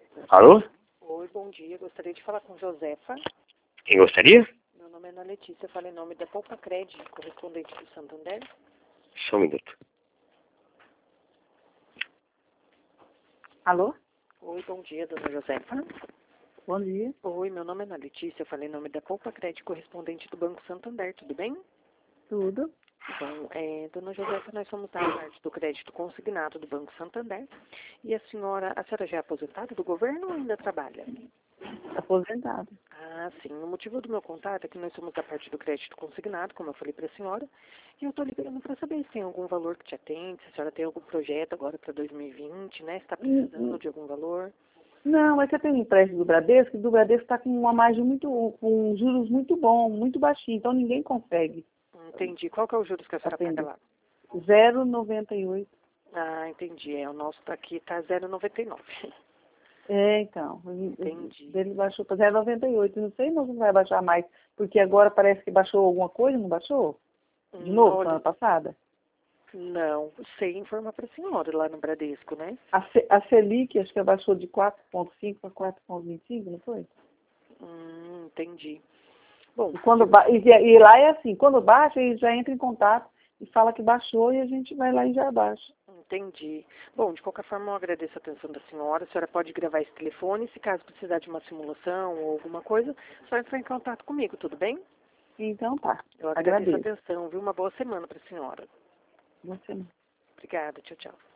Alô? Oi, bom dia. Gostaria de falar com Josefa. Quem gostaria? Meu nome é Ana Letícia. Eu falo em nome da Poupa Crédito, correspondente do Santander. Só um minuto. Alô? Oi, bom dia, dona Josefa. Bom dia. Oi, meu nome é Ana Letícia. Eu falo em nome da Poupa Crédito, correspondente do Banco Santander. Tudo bem? Tudo? Bom, dona Josefa, nós somos da parte do crédito consignado do Banco Santander. E a senhora já é aposentada do governo ou ainda trabalha? Aposentado. Ah, sim. O motivo do meu contato é que nós somos da parte do crédito consignado, como eu falei para a senhora, e eu estou ligando para saber se tem algum valor que te atende, se a senhora tem algum projeto agora para 2020, né? Se está precisando de algum valor. Não, mas você tem um empréstimo do Bradesco, e do Bradesco está com uma margem com juros muito bom, muito baixinho, então ninguém consegue Entendi. Qual que é o juros que a senhora paga atender. lá? 0,98. Ah, entendi. O nosso aqui tá 0,99. Então. Entendi. Ele baixou para 0,98. Não sei, mas não vai baixar mais, porque agora parece que baixou alguma coisa, não baixou? De novo, Olha, semana passada? não, sei informar para a senhora lá no Bradesco, né? A Selic, acho que abaixou de 4,5 para 4,25, não foi? Entendi. Bom, E lá é assim, quando baixa, ele já entra em contato e fala que baixou e a gente vai lá e já baixa. entendi. Bom, de qualquer forma, eu agradeço a atenção da senhora. A senhora pode gravar esse telefone. Se caso precisar de uma simulação ou alguma coisa, só entrar em contato comigo, tudo bem? Então tá, Eu agradeço a agradeço. atenção, viu? Uma boa semana para a senhora. Você Obrigada, tchau, tchau.